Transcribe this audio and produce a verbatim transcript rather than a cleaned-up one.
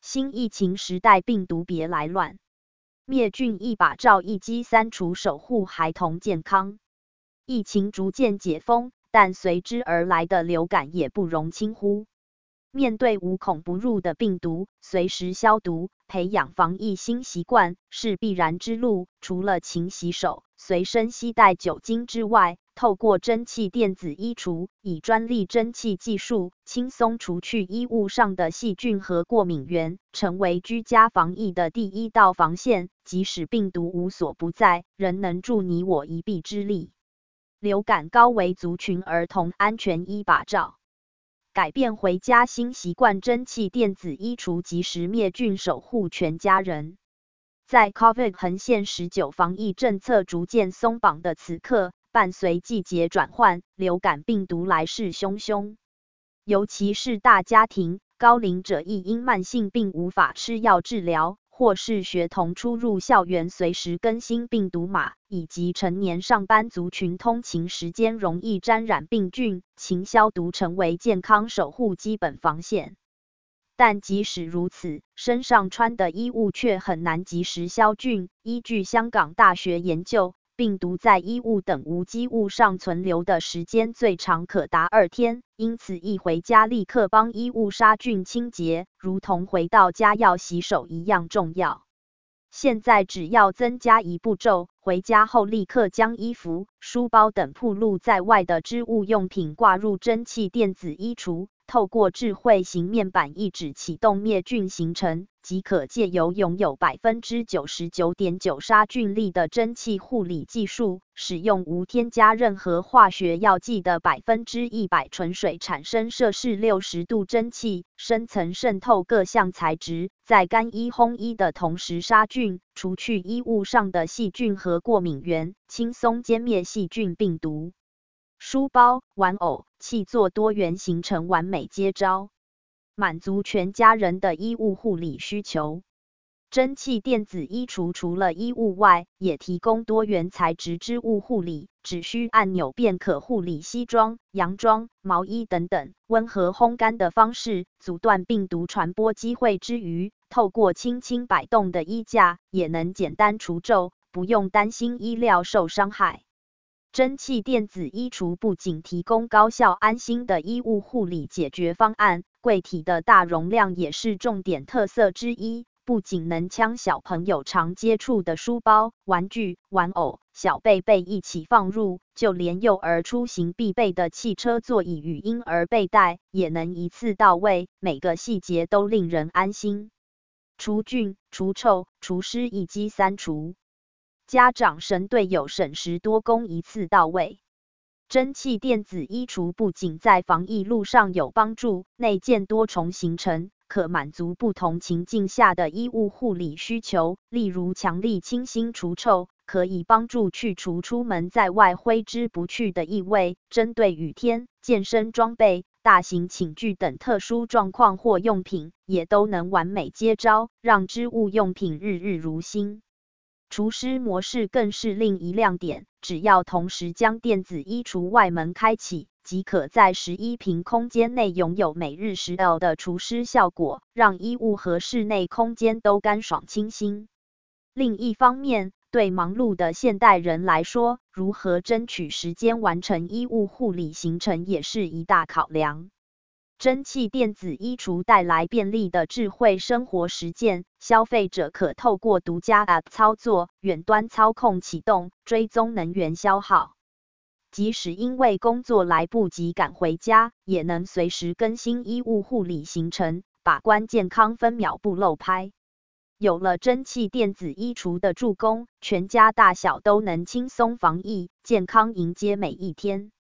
新疫情时代病毒别来乱，灭菌一把罩一机三除守护孩童健康。疫情逐渐解封，但随之而来的流感也不容轻忽。面对无孔不入的病毒，随时消毒，培养防疫新习惯是必然之路。除了勤洗手、随身携带酒精之外，透过蒸汽电子衣橱，以专利蒸汽技术，轻松除去衣物上的细菌和过敏源，成为居家防疫的第一道防线。即使病毒无所不在，仍能助你我一臂之力。流感高危族群儿童安全一把罩。改变回家新习惯，蒸汽电子衣橱及时灭菌，守护全家人。在 COVID 横线十九防疫政策逐渐松绑的此刻，伴随季节转换，流感病毒来势汹汹。尤其是大家庭、高龄者亦因慢性病无法吃药治疗，或是学童出入校园随时更新病毒码，以及成年上班族群通勤时间容易沾染病菌，勤消毒成为健康守护基本防线。但即使如此，身上穿的衣物却很难及时消菌。依据香港大学研究，病毒在衣物等无机物上存留的时间最长可达二天，因此一回家立刻帮衣物杀菌清洁，如同回到家要洗手一样重要。现在只要增加一步骤，回家后立刻将衣服、书包等暴露在外的织物用品挂入蒸汽电子衣橱，透过智慧型面板一指启动灭菌行程，即可借由拥有 百分之九十九点九 杀菌力的蒸汽护理技术，使用无添加任何化学药剂的 百分之百 纯水产生摄氏六十度蒸汽，深层渗透各项材质，在干衣烘衣的同时杀菌，除去衣物上的细菌和过敏源，轻松歼灭细菌病毒。书包、玩偶、器作多元形成完美接招，满足全家人的衣物护理需求。蒸汽电子衣橱除了衣物外，也提供多元材质织物护理，只需按钮便可护理西装、洋装、毛衣等等，温和烘干的方式阻断病毒传播机会之余，透过轻轻摆动的衣架，也能简单除皱，不用担心衣料受伤害。蒸汽电子衣橱不仅提供高效安心的衣物护理解决方案，柜体的大容量也是重点特色之一。不仅能将小朋友常接触的书包、玩具、玩偶、小贝贝一起放入，就连幼儿出行必备的汽车座椅与婴儿背带，也能一次到位，每个细节都令人安心。除菌、除臭、除湿一机三除。家长神队友省时多工一次到位。蒸汽电子衣橱不仅在防疫路上有帮助，内建多重行程，可满足不同情境下的衣物护理需求。例如强力清新除臭，可以帮助去除出门在外挥之不去的异味。针对雨天、健身装备、大型寝具等特殊状况或用品，也都能完美接招，让织物用品日日如新。除湿模式更是另一亮点，只要同时将电子衣橱外门开启，即可在十一平空间内拥有每日 十 L 的除湿效果，让衣物和室内空间都干爽清新。另一方面，对忙碌的现代人来说，如何争取时间完成衣物护理行程也是一大考量。蒸汽电子衣橱带来便利的智慧生活实践，消费者可透过独家 App 操作，远端操控启动，追踪能源消耗。即使因为工作来不及赶回家，也能随时更新衣物护理行程，把关健康分秒不漏拍。有了蒸汽电子衣橱的助攻，全家大小都能轻松防疫，健康迎接每一天。